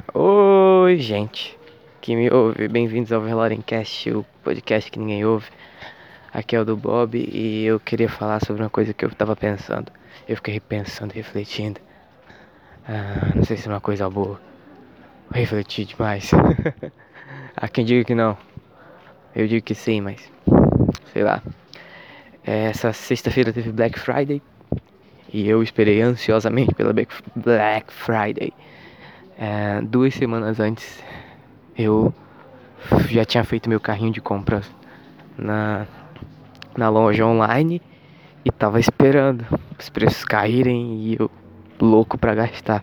Oi, gente que me ouve, bem-vindos ao Velorencast, o podcast que ninguém ouve. Aqui é o do Bob e eu queria falar sobre uma coisa que eu tava pensando. Eu fiquei pensando, refletindo. Não sei se é uma coisa boa. Refletir demais. Há quem diga que não. Eu digo que sim, mas sei lá. Essa sexta-feira teve Black Friday e eu esperei ansiosamente pela Black Friday. 2 semanas antes eu já tinha feito meu carrinho de compras na, na loja online e tava esperando os preços caírem e eu louco pra gastar.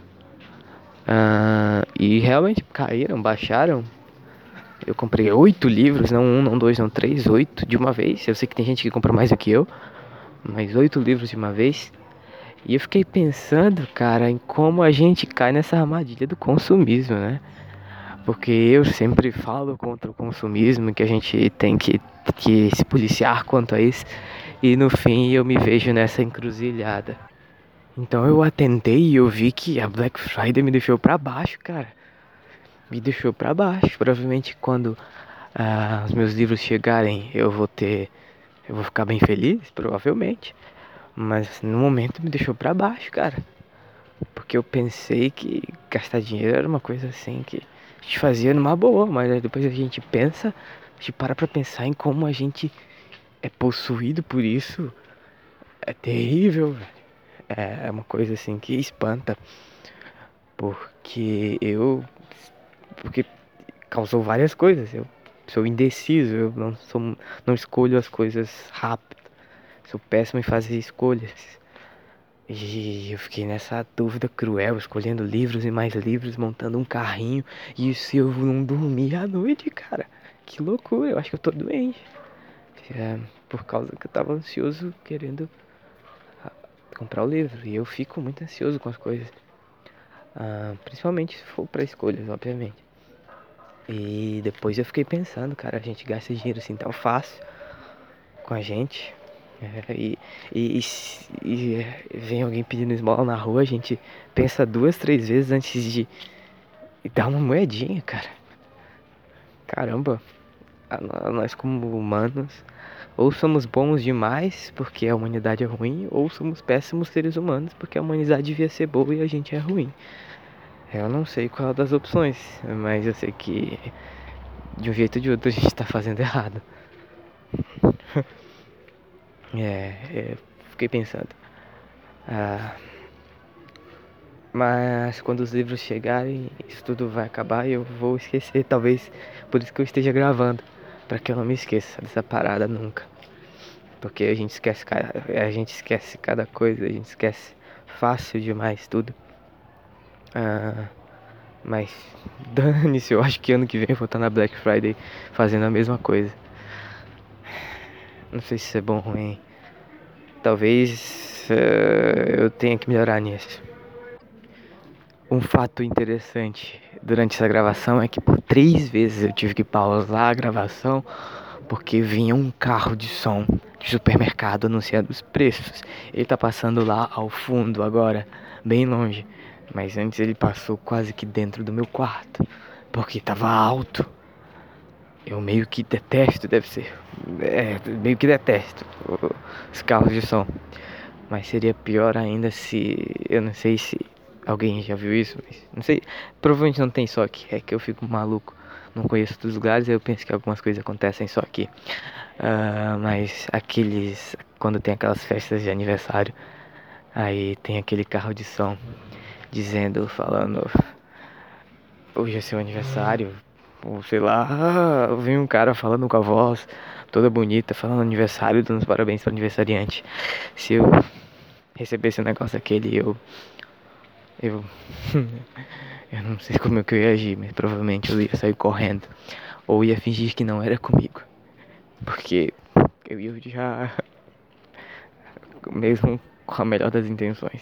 E realmente caíram, baixaram. Eu comprei 8 livros, não um, não dois, não três, 8 de uma vez. Eu sei que tem gente que compra mais do que eu, mas 8 livros de uma vez. E eu fiquei pensando, cara, em como a gente cai nessa armadilha do consumismo, né? Porque eu sempre falo contra o consumismo, que a gente tem que se policiar quanto a isso. E no fim eu me vejo nessa encruzilhada. Então eu atentei e eu vi que a Black Friday me deixou pra baixo, cara. Me deixou pra baixo. Provavelmente quando os meus livros chegarem eu vou ficar bem feliz, provavelmente. Mas no momento me deixou pra baixo, cara. Porque eu pensei que gastar dinheiro era uma coisa assim que a gente fazia numa boa, mas aí depois a gente pensa, a gente para pra pensar em como a gente é possuído por isso. É terrível, velho. É uma coisa assim que espanta. Porque eu. Porque causou várias coisas. Eu sou indeciso, eu não escolho as coisas rápido. Sou péssimo em fazer escolhas. E eu fiquei nessa dúvida cruel, escolhendo livros e mais livros, montando um carrinho. E se eu não dormir à noite, cara? Que loucura, eu acho que eu tô doente. Por causa que eu tava ansioso querendo comprar o livro. E eu fico muito ansioso com as coisas. Principalmente se for pra escolhas, obviamente. E depois eu fiquei pensando, cara, a gente gasta dinheiro assim tão fácil com a gente. E vem alguém pedindo esmola na rua, a gente pensa 2, 3 vezes antes de dar uma moedinha, cara. Caramba, nós como humanos, ou somos bons demais porque a humanidade é ruim, ou somos péssimos seres humanos porque a humanidade devia ser boa e a gente é ruim. Eu não sei qual das opções, mas eu sei que de um jeito ou de outro a gente tá fazendo errado. Fiquei pensando. Ah, mas quando os livros chegarem, isso tudo vai acabar e eu vou esquecer. Talvez por isso que eu esteja gravando. Pra que eu não me esqueça dessa parada nunca. Porque a gente esquece cada coisa, a gente esquece fácil demais tudo. Mas dane-se, eu acho que ano que vem eu vou estar na Black Friday fazendo a mesma coisa. Não sei se isso é bom ou ruim. Talvez eu tenha que melhorar nisso. Um fato interessante durante essa gravação é que por 3 vezes eu tive que pausar a gravação porque vinha um carro de som de supermercado anunciando os preços. Ele tá passando lá ao fundo agora, bem longe, mas antes ele passou quase que dentro do meu quarto porque tava alto. Eu meio que detesto, deve ser. Meio que detesto os carros de som. Mas seria pior ainda se. Eu não sei se alguém já viu isso, mas não sei. Provavelmente não tem só aqui. É que eu fico maluco. Não conheço outros lugares, eu penso que algumas coisas acontecem só aqui. Mas aqueles. Quando tem aquelas festas de aniversário, aí tem aquele carro de som dizendo, falando. Hoje é seu aniversário. Ou sei lá, vem um cara falando com a voz toda bonita, falando aniversário, dando os parabéns pro aniversariante. Se eu recebesse um negócio aquele, eu, eu não sei como é que eu ia agir, mas provavelmente eu ia sair correndo. Ou ia fingir que não era comigo. Porque eu ia já, mesmo com a melhor das intenções.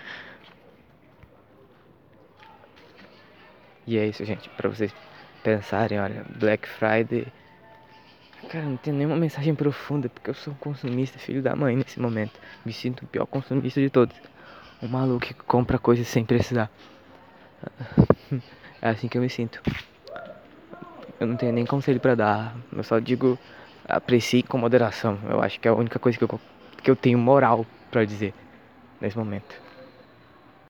E é isso, gente, pra vocês pensarem, olha, Black Friday. Cara, não tem nenhuma mensagem profunda, porque eu sou um consumista, filho da mãe nesse momento. Me sinto o pior consumista de todos. Um maluco que compra coisas sem precisar. É assim que eu me sinto. Eu não tenho nem conselho pra dar. Eu só digo, aprecie com moderação. Eu acho que é a única coisa que eu tenho moral pra dizer nesse momento.